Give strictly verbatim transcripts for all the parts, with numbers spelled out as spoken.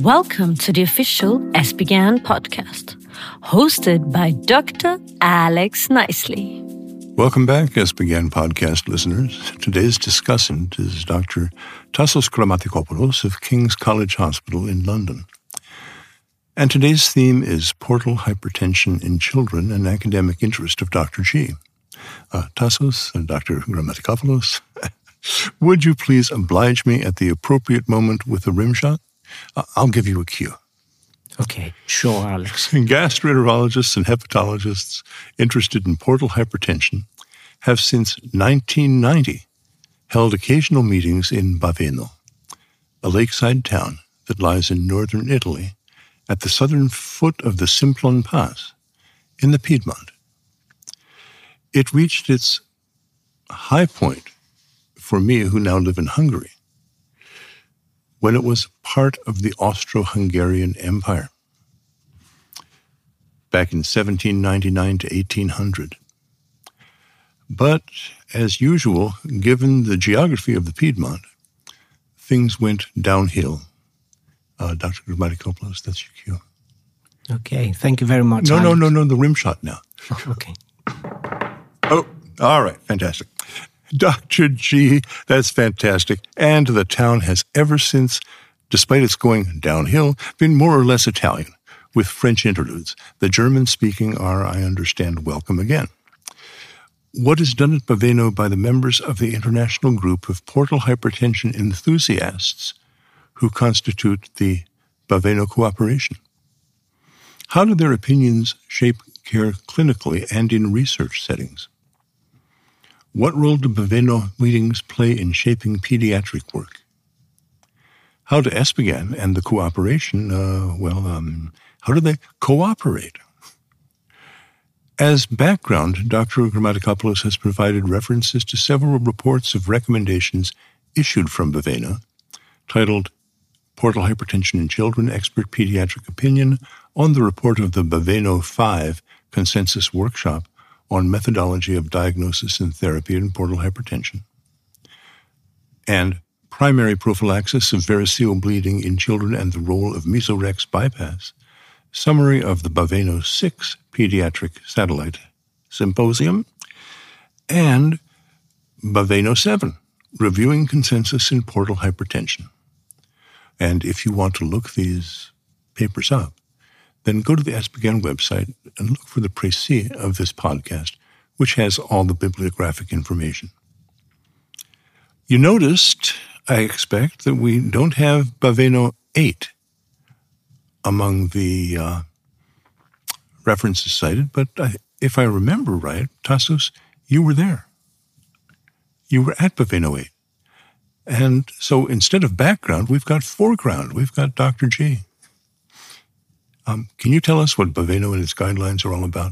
Welcome to the official ESPGHAN podcast, hosted by Doctor Alex Nicely. Welcome back, ESPGHAN podcast listeners. Today's discussant is Doctor Tassos Grammatikopoulos of King's College Hospital in London. And today's theme is portal hypertension in children, an academic interest of Doctor G. Uh, Tassos and Doctor Grammatikopoulos, would you please oblige me at the appropriate moment with a rim shot? Uh, I'll give you a cue. Okay, sure, Alex. Gastroenterologists and hepatologists interested in portal hypertension have since nineteen ninety held occasional meetings in Baveno, a lakeside town that lies in northern Italy at the southern foot of the Simplon Pass in the Piedmont. It reached its high point for me, who now live in Hungary, when it was part of the Austro-Hungarian Empire, back in seventeen ninety-nine to eighteen hundred. But, as usual, given the geography of the Piedmont, things went downhill. Uh, Doctor Grammatikopoulos, that's your cue. Okay, thank you very much, No, Alex. no, no, no, the rim shot now. Oh, okay. Oh, all right, fantastic. Doctor G, that's fantastic. And the town has ever since, despite its going downhill, been more or less Italian, with French interludes. The German-speaking are, I understand, welcome again. What is done at Baveno by the members of the international group of portal hypertension enthusiasts who constitute the Baveno Cooperation? How do their opinions shape care clinically and in research settings? What role do Baveno meetings play in shaping pediatric work? How do ESPGHAN and the cooperation, uh, well, um, how do they cooperate? As background, Doctor Grammatikopoulos has provided references to several reports of recommendations issued from Baveno, titled Portal Hypertension in Children, Expert Pediatric Opinion, on the report of the Baveno five Consensus Workshop on Methodology of Diagnosis and Therapy in Portal Hypertension, and Primary Prophylaxis of Variceal Bleeding in Children and the Role of Mesorex Bypass, Summary of the Baveno six Pediatric Satellite Symposium, and Baveno seven, Reviewing Consensus in Portal Hypertension. And if you want to look these papers up, then go to the ESPGHAN website and look for the précis of this podcast, which has all the bibliographic information. You noticed, I expect, that we don't have Baveno eight among the uh, references cited, but I, if I remember right, Tassos, you were there. You were at Baveno eight. And so instead of background, we've got foreground. We've got Doctor G. Um, can you tell us what Baveno and its guidelines are all about?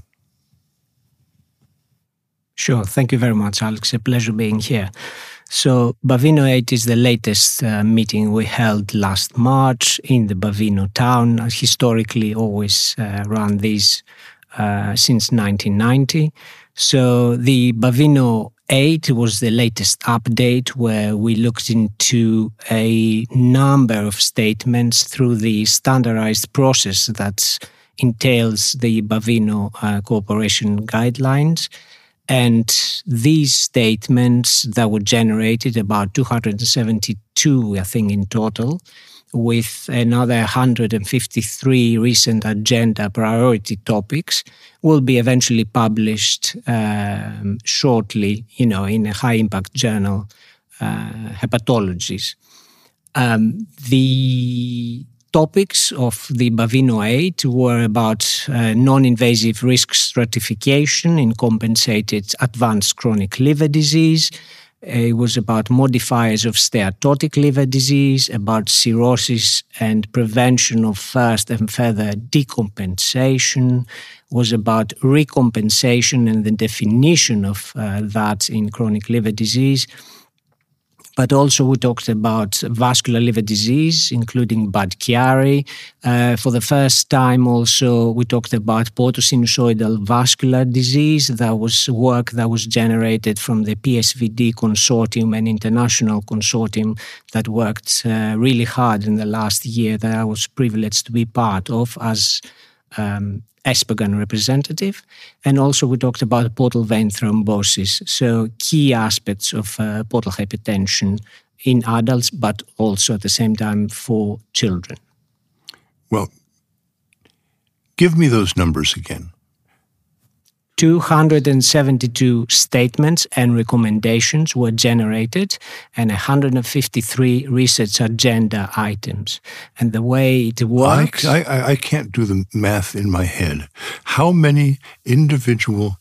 Sure, thank you very much, Alex. A pleasure being here. So Baveno eight is the latest uh, meeting we held last March in the Baveno town. I historically always uh, run these uh, since nineteen ninety. So the Baveno eight was the latest update where we looked into a number of statements through the standardized process that entails the Baveno uh, Cooperation Guidelines. And these statements that were generated, about two hundred seventy-two, I think, in total, with another one hundred fifty-three recent agenda priority topics, will be eventually published um, shortly, you know, in a high-impact journal, uh, Hepatologies. Um, the topics of the Baveno eight were about uh, non-invasive risk stratification in compensated advanced chronic liver disease. It was about modifiers of steatotic liver disease, about cirrhosis and prevention of first and further decompensation, was about recompensation and the definition of uh, that in chronic liver disease, But also we talked about vascular liver disease, including Budd-Chiari. Uh, for the first time also we talked about portosinusoidal vascular disease. That was work that was generated from the P S V D consortium, an international consortium that worked uh, really hard in the last year that I was privileged to be part of as um, ESPGHAN representative. And also we talked about portal vein thrombosis, so key aspects of uh, portal hypertension in adults, but also at the same time for children. Well, give me those numbers again. two hundred seventy-two statements and recommendations were generated and one hundred fifty-three research agenda items. And the way it works... I, I, I can't do the math in my head. How many individual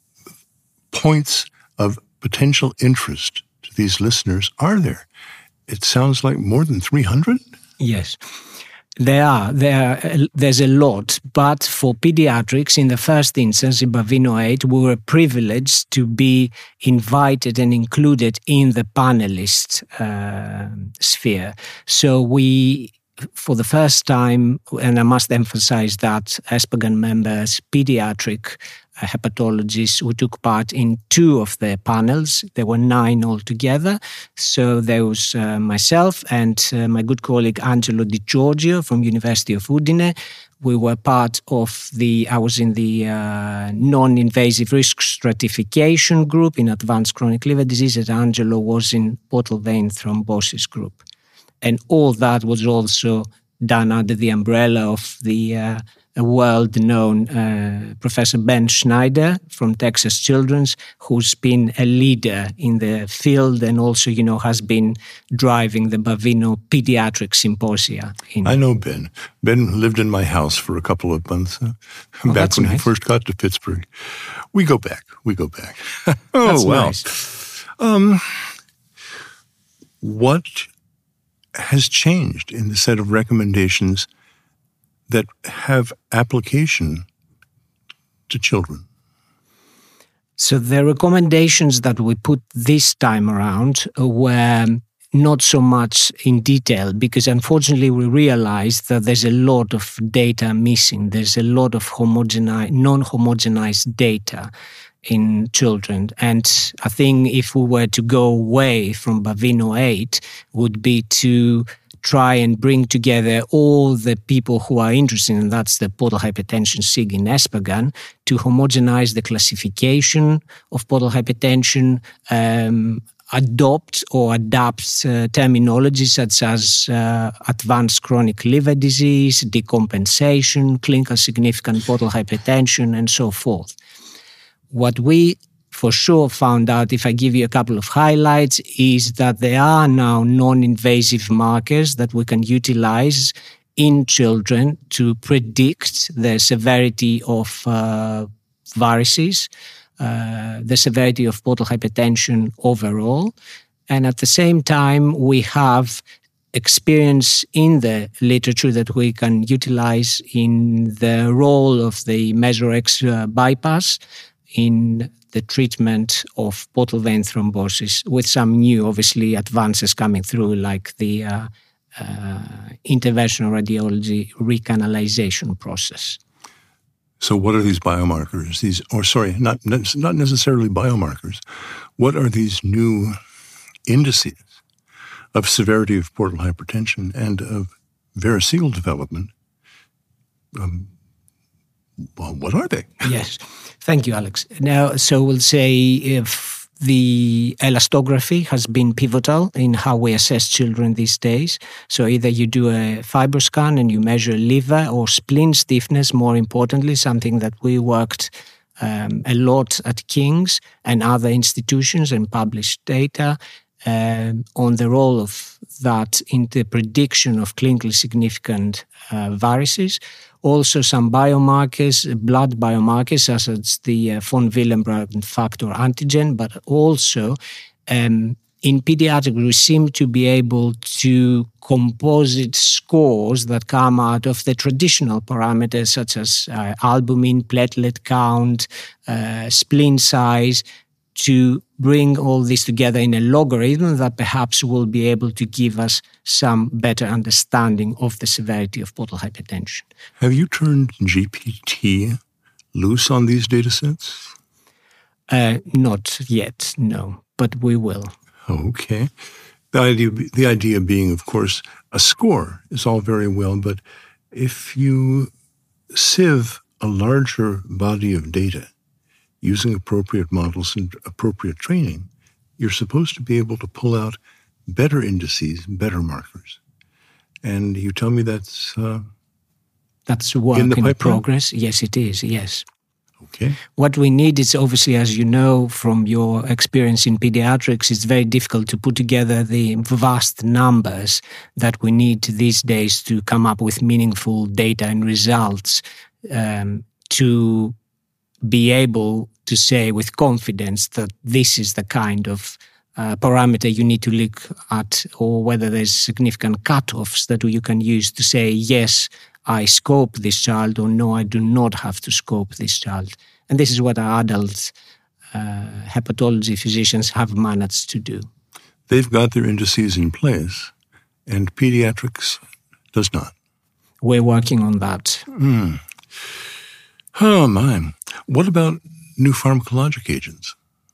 points of potential interest to these listeners are there? It sounds like more than three hundred? Yes. There are, there, there's a lot, but for pediatrics, in the first instance, in Baveno eight, we were privileged to be invited and included in the panelist uh, sphere. So we, for the first time, and I must emphasize that, ESPGHAN members, pediatric uh, hepatologists who took part in two of the panels. There were nine altogether. So there was uh, myself and uh, my good colleague Angelo Di Giorgio from University of Udine. We were part of the, I was in the uh, non-invasive risk stratification group in advanced chronic liver disease, and Angelo was in portal vein thrombosis group. And all that was also done under the umbrella of the uh, world-known uh, Professor Ben Schneider from Texas Children's, who's been a leader in the field and also, you know, has been driving the Baveno Pediatric Symposia. In I know Ben. Ben lived in my house for a couple of months uh, oh, back when nice. he first got to Pittsburgh. We go back. We go back. oh, that's wow. Nice. Um, what has changed in the set of recommendations that have application to children? So the recommendations that we put this time around were not so much in detail, because unfortunately we realized that there's a lot of data missing. There's a lot of homogenized, non-homogenized data in children. And I think if we were to go away from Baveno eight, would be to try and bring together all the people who are interested, and that's the portal hypertension S I G in ESPGHAN, to homogenize the classification of portal hypertension, um, adopt or adapt uh, terminology such as uh, advanced chronic liver disease, decompensation, clinical significant portal hypertension, and so forth. What we for sure found out, if I give you a couple of highlights, is that there are now non-invasive markers that we can utilize in children to predict the severity of uh, varices, uh, the severity of portal hypertension overall. And at the same time, we have experience in the literature that we can utilize in the role of the MESURE-X uh, bypass in the treatment of portal vein thrombosis, with some new, obviously, advances coming through, like the uh, uh, interventional radiology recanalization process. So what are these biomarkers? These, or sorry, not, not necessarily biomarkers. What are these new indices of severity of portal hypertension and of variceal development? Um, well, what are they? Yes. Thank you, Alex. Now, so we'll say if the elastography has been pivotal in how we assess children these days. So either you do a FibroScan and you measure liver or spleen stiffness, more importantly, something that we worked um, a lot at King's and other institutions and published data um, on the role of that in the prediction of clinically significant uh, varices. Also some biomarkers, blood biomarkers, such as the uh, von Willebrand factor antigen, but also um, in pediatrics, we seem to be able to composite scores that come out of the traditional parameters such as uh, albumin, platelet count, uh, spleen size, to bring all this together in a logarithm that perhaps will be able to give us some better understanding of the severity of portal hypertension. Have you turned G P T loose on these data sets? Uh, not yet, no, but we will. Okay. The idea, the idea being, of course, a score is all very well, but if you sieve a larger body of data using appropriate models and appropriate training, you're supposed to be able to pull out better indices, better markers. And you tell me that's uh, that's work in, the in progress? Yes, it is, yes. Okay. What we need is obviously, as you know from your experience in pediatrics, it's very difficult to put together the vast numbers that we need these days to come up with meaningful data and results um, to be able to say with confidence that this is the kind of uh, parameter you need to look at, or whether there's significant cutoffs that you can use to say, yes, I scope this child, or no, I do not have to scope this child. And this is what our adult uh, hepatology physicians have managed to do. They've got their indices in place, and pediatrics does not. We're working on that. Mm. Oh, my. What about new pharmacologic agents?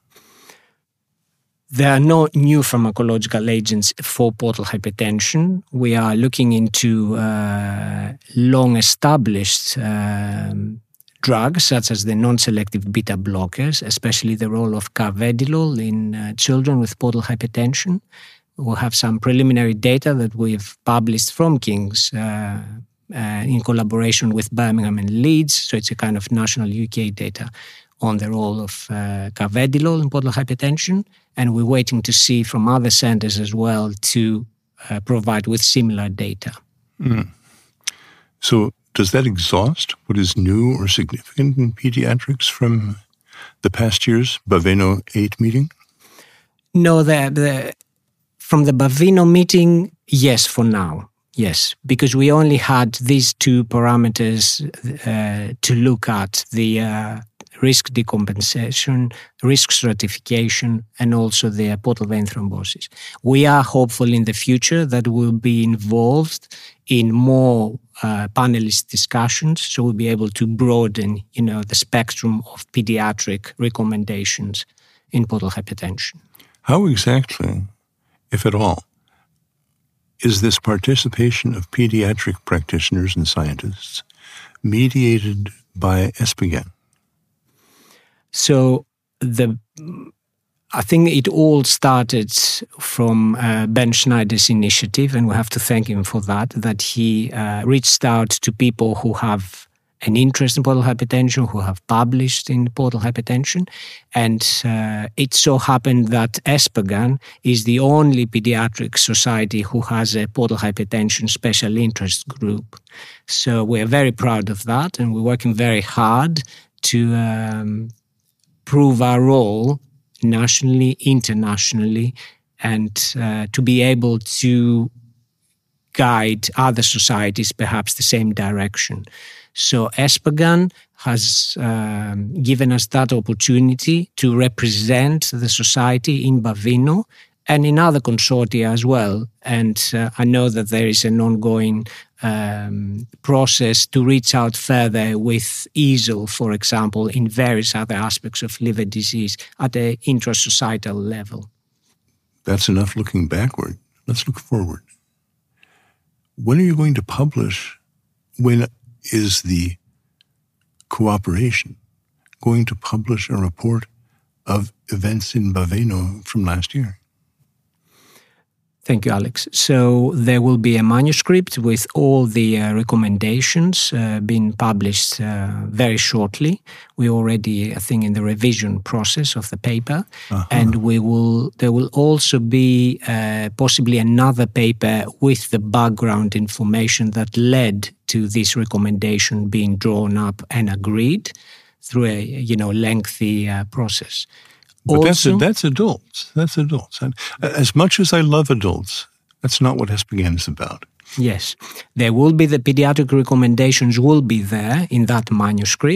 There are no new pharmacological agents for portal hypertension. We are looking into uh, long-established um, drugs, such as the non-selective beta blockers, especially the role of carvedilol in uh, children with portal hypertension. We'll have some preliminary data that we've published from King's uh, uh, in collaboration with Birmingham and Leeds. So it's a kind of national U K data on the role of uh, carvedilol in portal hypertension. And we're waiting to see from other centers as well to uh, provide with similar data. Mm. So does that exhaust what is new or significant in pediatrics from the past year's Baveno eight meeting? No, the, the, from the Baveno meeting, yes, for now. Yes, because we only had these two parameters uh, to look at, the uh, risk decompensation, risk stratification, and also the portal vein thrombosis. We are hopeful in the future that we'll be involved in more uh, panelist discussions, so we'll be able to broaden, you know, the spectrum of pediatric recommendations in portal hypertension. How exactly, if at all, is this participation of pediatric practitioners and scientists mediated by ESPGHAN? So the, I think it all started from uh, Ben Schneider's initiative, and we have to thank him for that, that he uh, reached out to people who have an interest in portal hypertension, who have published in portal hypertension. And uh, it so happened that ESPGHAN is the only pediatric society who has a portal hypertension special interest group. So we're very proud of that, and we're working very hard to um, prove our role nationally, internationally, and uh, to be able to guide other societies perhaps the same direction. So ESPGHAN has um, given us that opportunity to represent the society in Baveno and in other consortia as well. And uh, I know that there is an ongoing um, process to reach out further with E A S L, for example, in various other aspects of liver disease at an intra-societal level. That's enough looking backward. Let's look forward. When are you going to publish? When is the cooperation going to publish a report of events in Baveno from last year? Thank you, Alex. So there will be a manuscript with all the uh, recommendations uh, being published uh, very shortly. We're already, I think, in the revision process of the paper. Uh-huh. And we will. There will also be uh, possibly another paper with the background information that led to this recommendation being drawn up and agreed through a, you know, lengthy uh, process. But Also, that's, that's adults. That's adults. And as much as I love adults, that's not what ESPGHAN is about. Yes, there will be the pediatric recommendations will be there in that manuscript,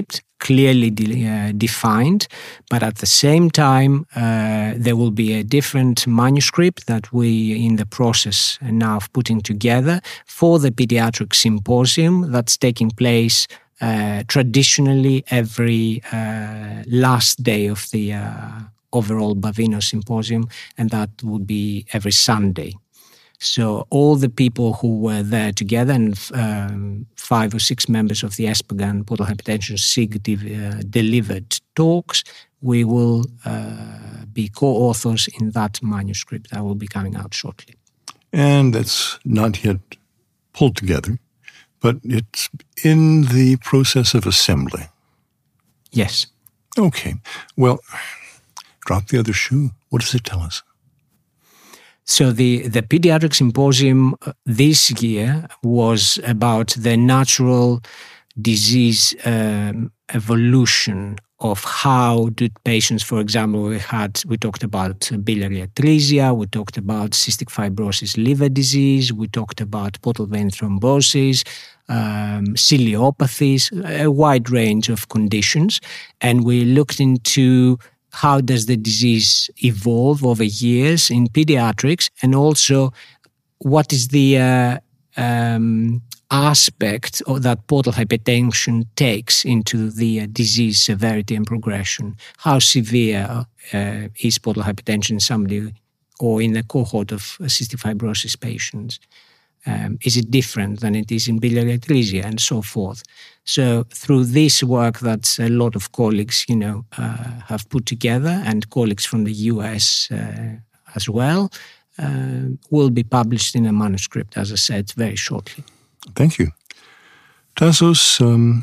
clearly de- uh, defined, but at the same time, uh, there will be a different manuscript that we in the process now of putting together for the pediatric symposium that's taking place uh, traditionally every uh, last day of the uh, overall Baveno Symposium, and that would be every Sunday. So all the people who were there together, and um, five or six members of the ESPGHAN Portal Hypertension S I G de- uh, delivered talks, we will uh, be co-authors in that manuscript that will be coming out shortly. And that's not yet pulled together, but it's in the process of assembly. Yes. Okay. Well, drop the other shoe. What does it tell us? So the, the Pediatric Symposium this year was about the natural disease um, evolution of how do patients, for example, we had, we talked about biliary atresia, we talked about cystic fibrosis liver disease, we talked about portal vein thrombosis, um, ciliopathies, a wide range of conditions. And we looked into how does the disease evolve over years in pediatrics, and also what is the uh, um, aspect of that portal hypertension takes into the uh, disease severity and progression. How severe uh, is portal hypertension in somebody or in a cohort of cystic fibrosis patients? Um, is it different than it is in biliary atresia, and so forth? So through this work that a lot of colleagues, you know, uh, have put together, and colleagues from the U S uh, as well, uh, will be published in a manuscript, as I said, very shortly. Thank you. Tassos, um,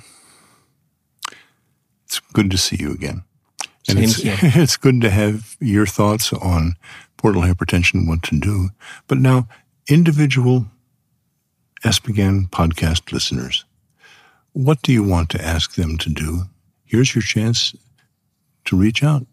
it's good to see you again. And Same it's, here. It's good to have your thoughts on portal hypertension, what to do. But now, individual ESPGHAN podcast listeners, what do you want to ask them to do? Here's your chance to reach out.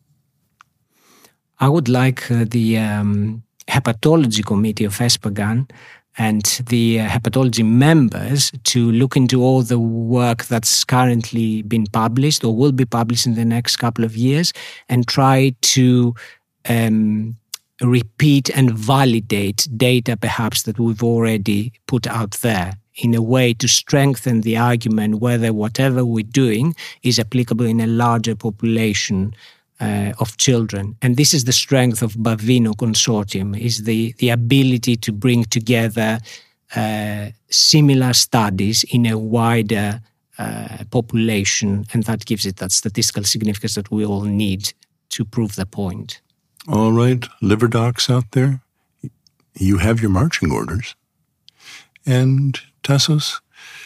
I would like uh, the um, hepatology committee of ESPGHAN and the uh, hepatology members to look into all the work that's currently been published or will be published in the next couple of years, and try to um, repeat and validate data perhaps that we've already put out there, in a way to strengthen the argument whether whatever we're doing is applicable in a larger population uh, of children. And this is the strength of Baveno Consortium, is the, the ability to bring together uh, similar studies in a wider uh, population, and that gives it that statistical significance that we all need to prove the point. All right, liver docs out there, you have your marching orders. And Tassos,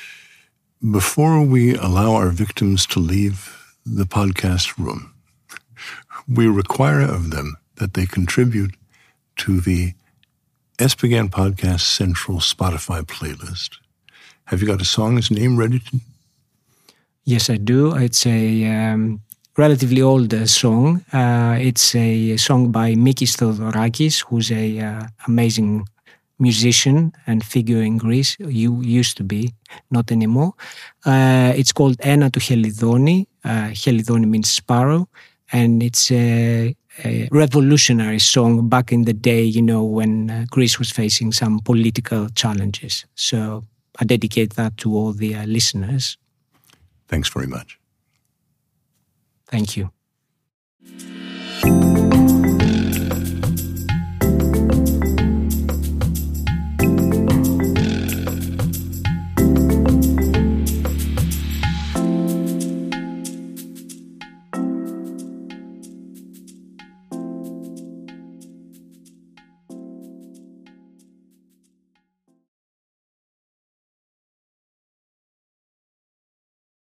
before we allow our victims to leave the podcast room, we require of them that they contribute to the ESPGHAN Podcast Central Spotify playlist. Have you got a song's name ready to? Yes, I do. It's a um, relatively old uh, song. Uh, it's a song by Mikis Theodorakis, who's a uh, amazing musician and figure in Greece. You used to be, not anymore. Uh, it's called Ena to Helidoni. Uh, Helidoni means sparrow. And it's a, a revolutionary song back in the day, you know, when uh, Greece was facing some political challenges. So I dedicate that to all the uh, listeners. Thanks very much. Thank you.